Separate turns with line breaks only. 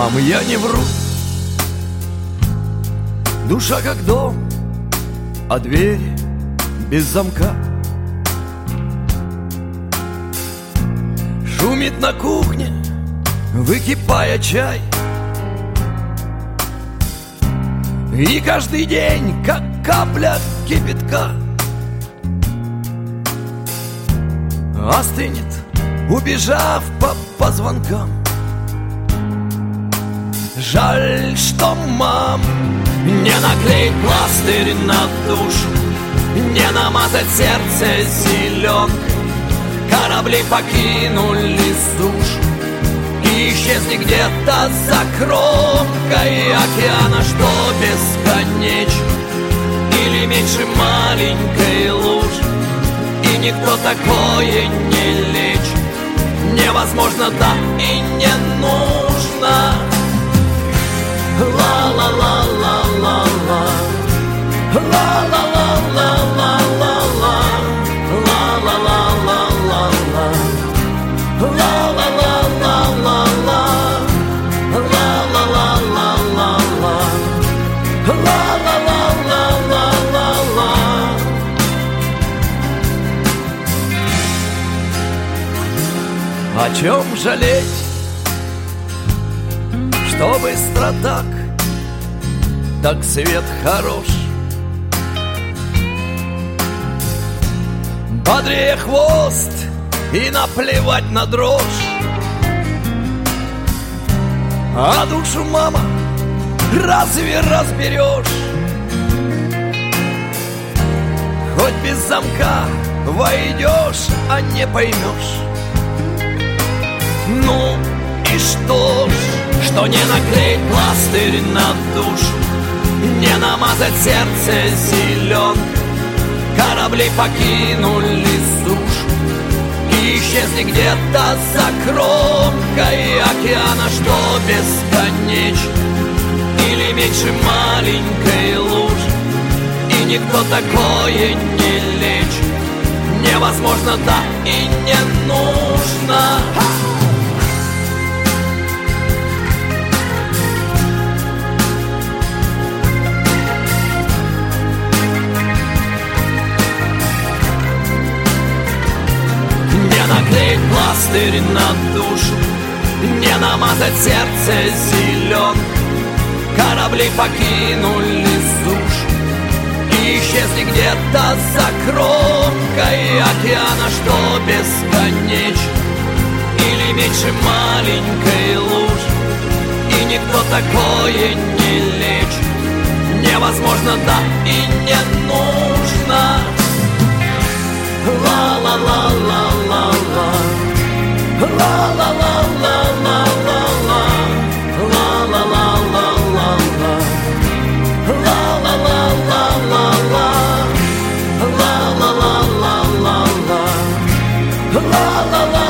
мам, я не вру. Душа как дом, а двери без замка. Шумит на кухне, выкипая чай. И каждый день, как капля кипятка, остынет, убежав по позвонкам. Жаль, что мам не наклеить пластырь на душу, не намазать сердце зеленкой. Корабли покинули сушу и исчезли где-то за кромкой океана, что бесконечно или меньше маленькой лужи. И никто такое не лечит, невозможно, да и не нужно. Ла-ла-ла-ла-ла-ла, ла-ла-ла-ла-ла-ла-ла, ла-ла-ла-ла-ла-ла, ла-ла-ла-ла-ла-ла, ла-ла-ла-ла-ла-ла. О чем жалеть, что быстро так свет хорош. Бодрее хвост и наплевать на дрожь. А душу, мама, разве разберешь? Хоть без замка войдешь, а не поймешь. Ну и что ж, что не наклеить пластырь на душу, не намазать сердце зеленкой. Корабли покинули сушу и исчезли где-то за кромкой океана, что бесконечно или меньше маленькой лужи. И никто такое не лечит, невозможно, да и не нужно. Наклеить пластырь на душу, не намазать сердце зеленкой. Корабли покинули сушу и исчезли где-то за кромкой океана, что бесконечно или меньше маленькой лужи. И никто такое не лечит, невозможно, да и не нужно. Ла-ла-ла-ла-ла-ла, ла-ла-ла-ла-ла-ла, ла-ла-ла-ла-ла-ла, ла-ла-ла-ла-ла, ла-ла-ла-ла-ла, ла-ла-ла.